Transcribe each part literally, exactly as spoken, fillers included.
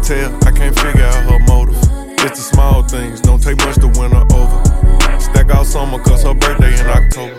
tell, I can't figure out her motive. It's the small things, don't take much to win her over. Stack out summer cause her birthday in October.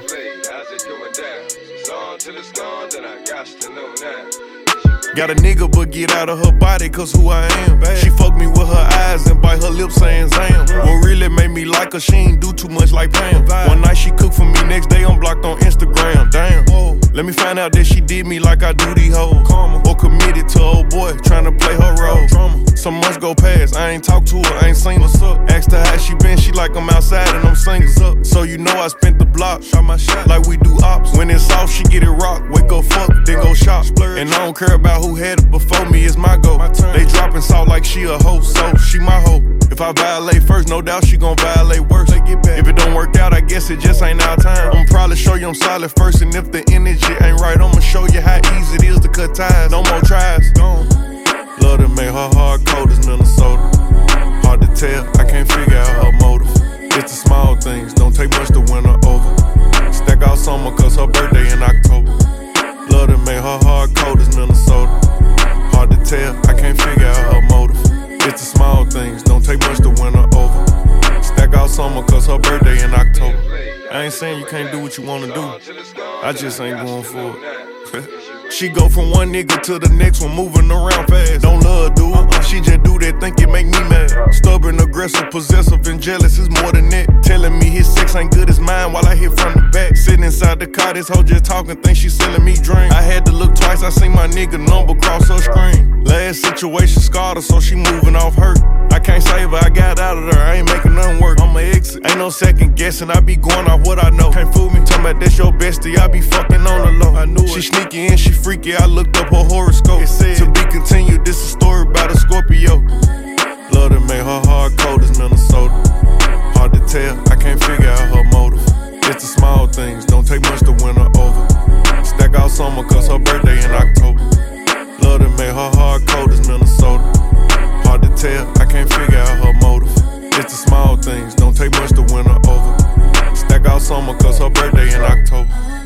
Got a nigga but get out of her body cause who I am. She fuck me with her eyes and bite her lips saying Zam. What really made me like her, she ain't do too much like Pam. One night she cooked for me, next day I'm blocked on Instagram. Damn. Let me find out that she did me like I do these hoes. Or committed to old boy, tryna play her role. Some months go past, I ain't talked to her, I ain't seen what's up. Asked her how she been, she like I'm outside and I'm singles up. So you know I spent the block, shot my shot like we do ops. When it's off, she get it rock, wake up fuck, then go shop. And I don't care about who had it before me, it's my go. They dropping salt like she a hoe, so she my hoe. If I violate first, no doubt she gon' violate worse. If it don't work out, I guess it just ain't our time. I'ma probably show you I'm solid first, and if the energy ain't right, I'ma show you how easy it is to cut ties. No more tries, gone. Love to make her hard cold as Minnesota. Hard to tell, I can't figure out her motive. It's the small things, don't take much to win her over. Stack out summer cause her birthday in October. Love to make her hard cold as Minnesota. Hard to tell, I can't figure out her motive. It's the small things, don't take much to win her over. Stack out summer cause her birthday in October. I ain't saying you can't do what you wanna do, I just ain't going for it. She go from one nigga to the next one, moving around fast. Don't love her, dude. Uh-uh. She just do that, think it make me mad. Stubborn, aggressive, possessive, and jealous is more than that. Telling me his sex ain't good as mine while I hit from the back. Sitting inside the car, this hoe just talking, think she selling me drink. I had to look twice, I seen my nigga number cross her screen. Last situation scarred her, so she moving off hurt. I can't save her, I got out of there, I ain't making nothing work. I'ma exit, ain't no second guessing, I be going off what I know. Can't fool me, talking about that's your bestie, I be fucking on the low. I knew she it. Sneaky and she freaky, I looked up her horoscope. It said, to be continued, this a story about a Scorpio. Love to make her hard cold as Minnesota. Hard to tell, I can't figure out her motive. It's the small things, don't take much to win her over. Stack out summer cause her birthday in October. Love to make her hard cold as Minnesota. Hard to tell, I can't figure out her motive. It's the small things, don't take much to win her over. Stack out summer cause her birthday in October.